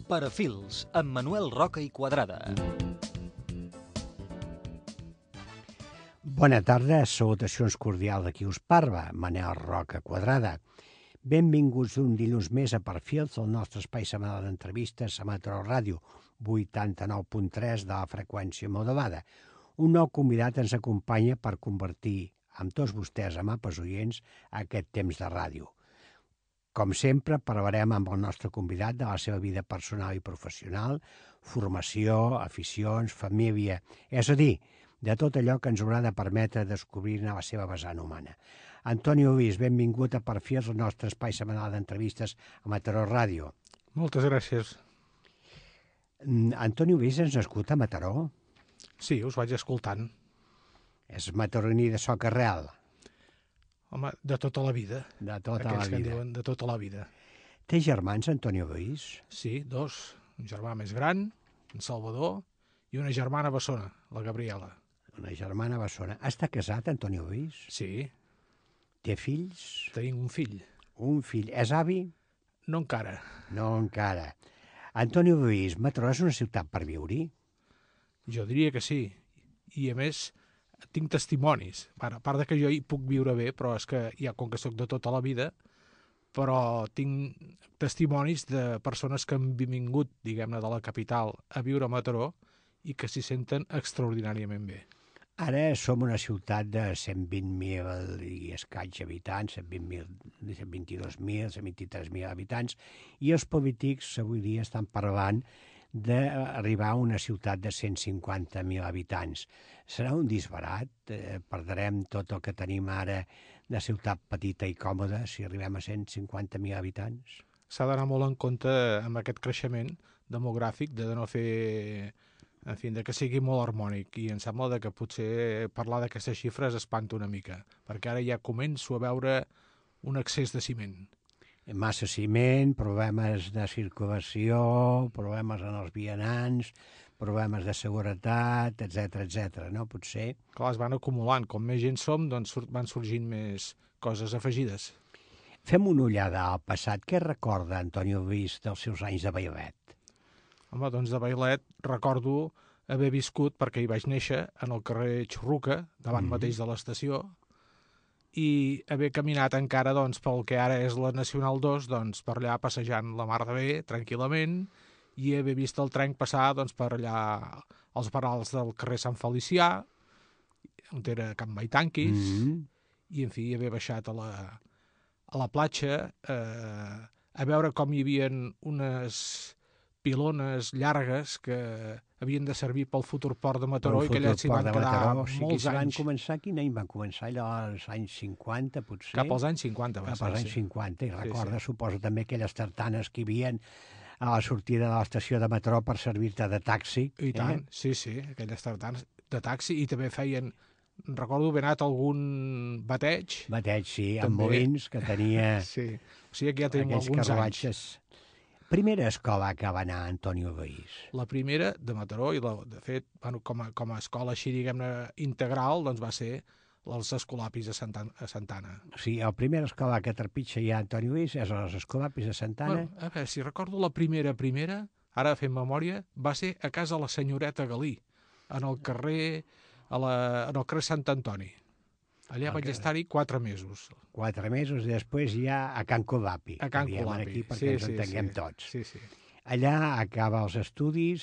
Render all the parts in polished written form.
Perfils, amb Manuel Roca i Quadrada. Bona tarda, salutacions cordials de qui us parla, Manel Roca Quadrada. Benvinguts un dilluns més a Perfils, el nostre espai setmanal d'entrevistes a Mataró Ràdio, 89.3 de la freqüència modulada. Un nou convidat ens acompanya per convertir amb tots vostès, amables oients, aquest temps de ràdio. Com sempre, parlarem amb el nostre convidat de la seva vida personal i professional, formació, aficions, família, és a dir, de tot allò que ens haurà de permetre descobrir-ne la seva vessant humana. Antoni Luis, benvingut a Perfils, el nostre espai setmanal d'entrevistes a Mataró Ràdio. Moltes gràcies. Antoni Luis és nascut a Mataró? Sí, us vaig escoltant. És mataroní de soca real? Home, de tota la vida. De tota la Aquells que en vida. diuen de tota la vida. Té germans, Antoni Luis? Sí, dos. Un germà més gran, en Salvador, i una germana bessona, la Gabriela. Una germana bessona. Està casat, Antoni Luis? Sí, Té fills? tenim un fill. Un fill. És avi? No encara. No encara. Antoni Luis, Mataró és una ciutat per viure-hi? Jo diria que sí. I a més, tinc testimonis. A part de que jo hi puc viure bé, però és que ja com que sóc de tota la vida, però tinc testimonis de persones que han vingut, diguem-ne, de la capital a viure a Mataró i que s'hi senten extraordinàriament bé. Ara som una ciutat de 120.000 i escaig habitants, 120.000, 122.000, 123.000 habitants, i els polítics avui dia estan parlant d'arribar a una ciutat de 150.000 habitants. Serà un disbarat, perdrem tot el que tenim ara de ciutat petita i còmoda si arribem a 150.000 habitants. S'ha d'anar molt en compte amb aquest creixement demogràfic de no fer... En fi, de que sigui molt harmònic, i em sembla que potser parlar d'aquestes xifres espanta una mica, perquè ara ja començo a veure un excés de ciment. Massa ciment, problemes de circulació, problemes en els vianants, problemes de seguretat, etc, no? Potser. Clar, es van acumulant. Com més gent som, doncs van sorgint més coses afegides. Fem una ullada al passat. Què recorda Antoni Luis dels seus anys de bailet? Home, doncs de Bailet recordo haver viscut, perquè hi vaig néixer, en el carrer Xurruca, davant mateix de l'estació, i haver caminat encara doncs, pel que ara és la Nacional 2, doncs, per allà passejant la mar de bé, tranquil·lament, i haver vist el tren passar doncs, per allà als barals del carrer Sant Felicià, on era Can Baitanquis, i, en fi, haver baixat a la platja, a veure com hi havia unes pilones llargues que havien de servir pel futur port de Mataró i que allà s'hi van quedar molts anys. Quin any van començar? Allò als anys 50, potser? Cap als anys 50 va ser. Cap als anys 50, i recorda, sí. Suposo, també aquelles tartanes que hi havia a la sortida de l'estació de Mataró per servir-te de taxi. I tant, sí, aquelles tartanes de taxi, i també feien... Recordo haver anat a algun bateig. Bateig, sí, amb També. molins, que tenia Sí, o sigui que ja tenim aquells alguns carruatges. Primera escola que va anar Antoni Luis. La primera de Mataró, i de fet, bueno, com a escola així, diguem-ne, integral, doncs va ser els Escolapis a Santana. O sigui, la primera escola que trepitja ja Antoni Luis és a les Escolapis a Santana. Bueno, a veure, si recordo la primera, ara fent memòria, va ser a casa la senyoreta Galí, en el carrer, en el carrer Sant Antoni. Allà vaig estar-hi 4 mesos. 4 mesos, i després ja a Can Colapi. A Can Colapi, aquí perquè ens entenguem tots. Sí. Allà acaba els estudis.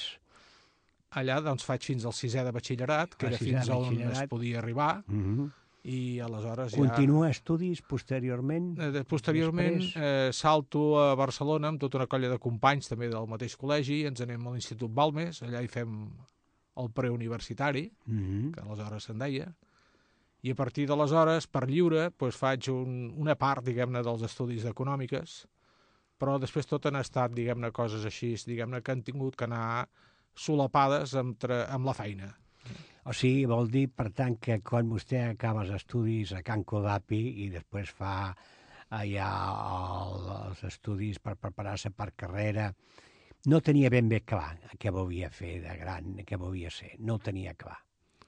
Allà doncs faig fins al 6è de batxillerat, que era fins on es podia arribar, i aleshores ja... Continua estudis posteriorment? Posteriorment salto a Barcelona amb tota una colla de companys també del mateix col·legi, ens anem a l'Institut Balmes, allà hi fem el preuniversitari, que aleshores se'n deia, i a partir d'aleshores, per lliure, doncs faig una part, diguem-ne, dels estudis d'econòmiques, però després tot han estat, diguem-ne, coses així, diguem-ne, que han tingut que anar solapades amb la feina. O sigui, vol dir, per tant, que quan vostè acaba els estudis a Can Colapi i després fa allà els estudis per preparar-se per carrera, no tenia ben bé clar què volia fer de gran, què volia ser. No ho tenia clar.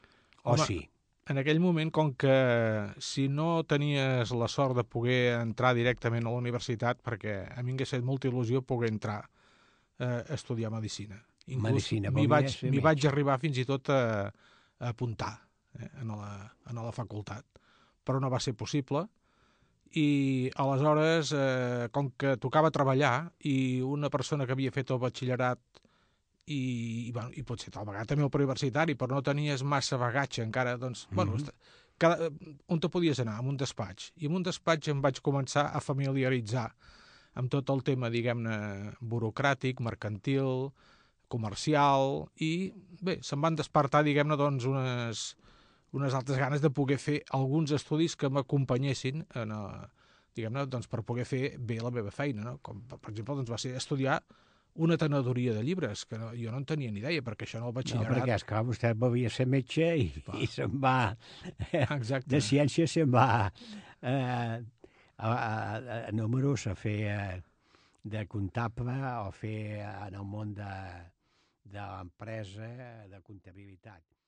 O sí? En aquell moment, com que si no tenies la sort de poder entrar directament a la universitat, perquè a mi m'hagués fet molta il·lusió poder entrar estudiar medicina. Medicina, M'hi volia ser vaig metge. arribar fins i tot a apuntar a la facultat, però no va ser possible. I aleshores, com que tocava treballar i una persona que havia fet el batxillerat bueno, i potser tal vegada també el preuniversitari, però no tenies massa bagatge encara, doncs, bueno, on te podies anar? En un despatx. I en un despatx em vaig començar a familiaritzar amb tot el tema, diguem-ne, burocràtic, mercantil, comercial, i bé, se'm van despertar, diguem-ne, doncs, unes altres ganes de poder fer alguns estudis que m'acompanyessin diguem-ne, doncs, per poder fer bé la meva feina, no? Com, per exemple, doncs, va ser estudiar una tenedoria de llibres, que jo no en tenia ni idea, perquè això en el No, batxillerat... perquè, esclar, vostè volia ser metge i se'n va... Exacte. De ciència se'n va a números, a fer de comptable o fer en el món de l'empresa, de comptabilitat.